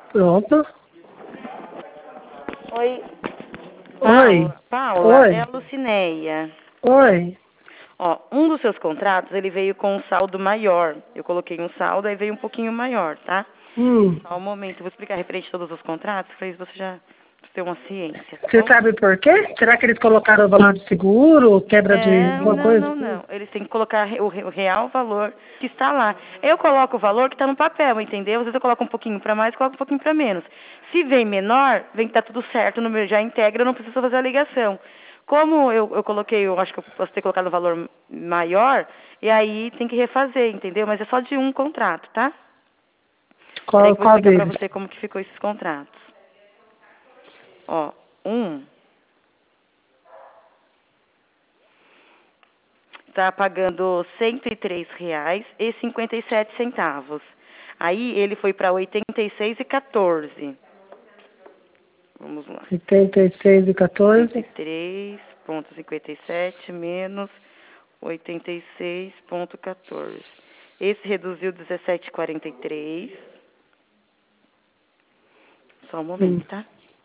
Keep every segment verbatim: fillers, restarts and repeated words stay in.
Pronto. Oi. Oi. Paula, Paula, Oi. é a Lucineia. Oi. Ó, um dos seus contratos, ele veio com um saldo maior. Eu coloquei um saldo, aí veio um pouquinho maior, tá? Hum. Só um momento, eu vou explicar referente a todos os contratos, para isso você já ter uma ciência, tá Você bom? sabe por quê? Será que eles colocaram o valor de seguro, quebra de Não, alguma não, coisa? não, não. Eles têm que colocar re- o re- o real valor que está lá. Eu coloco o valor que está no papel, entendeu? Às vezes eu coloco um pouquinho para mais, coloco um pouquinho para menos. Se vem menor, vem que tá tudo certo, no meu já integra, eu não preciso fazer a ligação. Como eu, eu coloquei, eu acho que eu posso ter colocado um valor maior, e aí tem que refazer, entendeu? Mas é só de um contrato, tá? Peraí Qual, que eu vou qual explicar para deles? você como que ficou esses contratos. Ó, um está pagando cento e três reais e cinquenta e sete centavos. Aí ele foi para oitenta e seis e quatorze. Vamos lá. setenta e seis e cento e quatorze. três vírgula cinquenta e sete menos oitenta e seis vírgula quatorze. Esse reduziu dezessete vírgula quarenta e três. Só um momento, Hum. tá?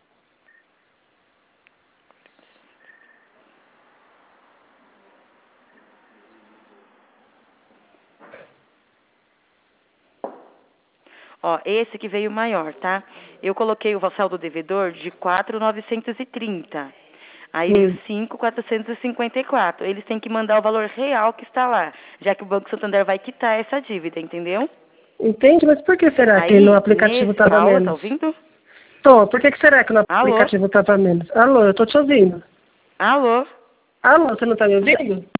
Ó, esse que veio maior, tá? Eu coloquei o saldo devedor de quatro mil novecentos e trinta. Aí veio Hum. cinco mil quatrocentos e cinquenta e quatro. Eles têm que mandar o valor real que está lá, já que o Banco Santander vai quitar essa dívida, entendeu? Entende? Mas por que será que no Aí, aplicativo nesse, estava Paula, tá menos? ouvindo? Tô, por que, que será que no Alô? aplicativo estava menos? Alô, eu tô te ouvindo. Alô? Alô, você não tá me ouvindo?